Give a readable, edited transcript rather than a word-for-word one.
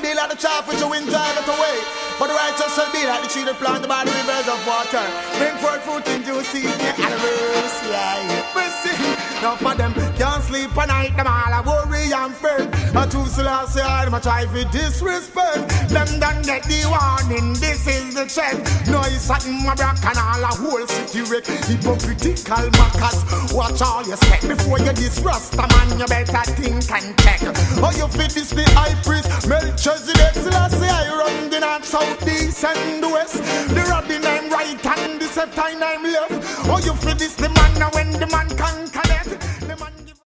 be like the chaff which you wind drive it away. But the righteous shall be like the tree that plant by the rivers of water. Bring forth fruit in due season, animals, yeah. Mercy. Now for them can't sleep at night, them all a worry and fret. A two Selassie, them a try for disrespect. Them done get the warning, this is the check. No, it's something my back and all a whole city wreck. Hypocritical mockers, watch all your step before you disrust a man, you better think and check. Oh, you fit this the high priest, Melchizedek Selassie, I run the north, south, east and the west. The Rabbi name right and the Septine name left. Oh, you fit this the